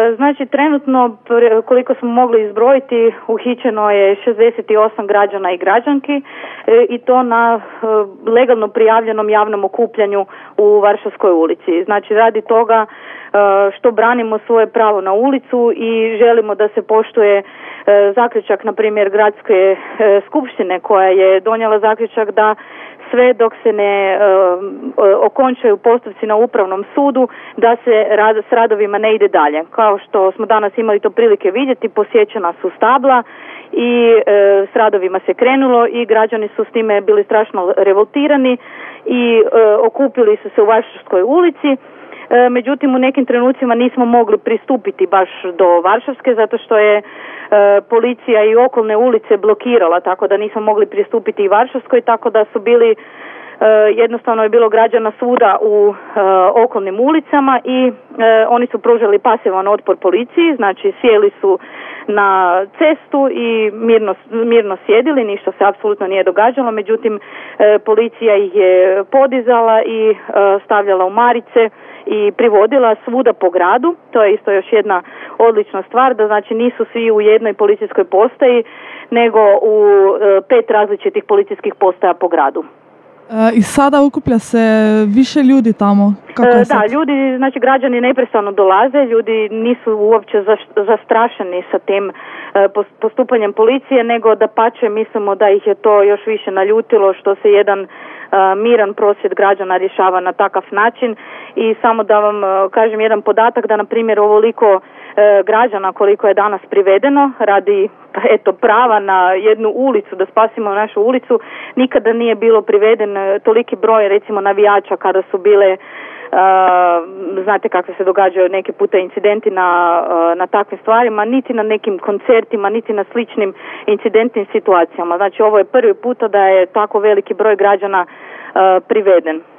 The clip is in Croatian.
Znači, trenutno, koliko smo mogli izbrojiti, uhićeno je 68 građana i građanki i to na legalno prijavljenom javnom okupljanju u Varšavskoj ulici. Znači, radi toga što branimo svoje pravo na ulicu i želimo da se poštuje zaključak, na primjer, gradske skupštine koja je donijela zaključak da sve dok se ne okončaju postupci na Upravnom sudu, da se s radovima ne ide dalje. Kao što smo danas imali to prilike vidjeti, posjećena su stabla i s radovima se krenulo i građani su s time bili strašno revoltirani i okupili su se u Varšavskoj ulici. Međutim, u nekim trenucima nismo mogli pristupiti baš do Varšavske zato što je policija i okolne ulice blokirala, tako da nismo mogli pristupiti i Varšavskoj, tako da su bili, jednostavno je bilo građana svuda u okolnim ulicama i oni su pružali pasivan otpor policiji, znači sjeli su na cestu i mirno sjedili, ništa se apsolutno nije događalo, međutim policija ih je podizala i stavljala u marice i privodila svuda po gradu. To je isto još jedna odlična stvar, da znači nisu svi u jednoj policijskoj postaji, nego u 5 različitih policijskih postaja po gradu. I sada okuplja se više ljudi tamo? Da, ljudi, znači građani neprestano dolaze, ljudi nisu uopće zastrašeni sa tim postupanjem policije, nego dapače mislimo da ih je to još više naljutilo što se jedan miran prosvjed građana rješava na takav način. I samo da vam kažem jedan podatak, da na primjer ovoliko građana koliko je danas privedeno radi prava na jednu ulicu, da spasimo našu ulicu, nikada nije bilo priveden toliki broj recimo navijača kada su bile znate kako se događaju neki puta incidenti na takvim stvarima, niti na nekim koncertima, niti na sličnim incidentnim situacijama. Znači ovo je prvi puta da je tako veliki broj građana priveden.